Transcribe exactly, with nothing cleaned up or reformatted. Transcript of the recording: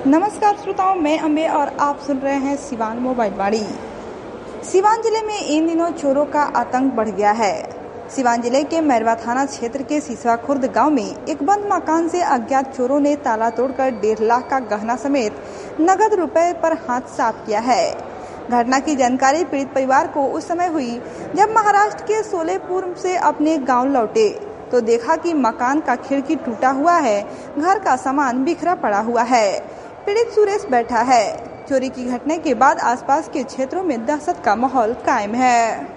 नमस्कार श्रोताओं, मैं अम्बे और आप सुन रहे हैं सिवान मोबाइल वाणी। सिवान जिले में इन दिनों चोरों का आतंक बढ़ गया है। सिवान जिले के मैरवा थाना क्षेत्र के सिसवा खुर्द गांव में एक बंद मकान से अज्ञात चोरों ने ताला तोड़कर डेढ़ लाख का गहना समेत नगद रुपए पर हाथ साफ किया है। घटना की जानकारी पीड़ित परिवार को उस समय हुई जब महाराष्ट्र के सोलेपुर से अपने गाँव लौटे तो देखा कि मकान का खिड़की टूटा हुआ है, घर का सामान बिखरा पड़ा हुआ है। पीड़ित सुरेश बैठा है। चोरी की घटना के बाद आसपास के क्षेत्रों में दहशत का माहौल कायम है।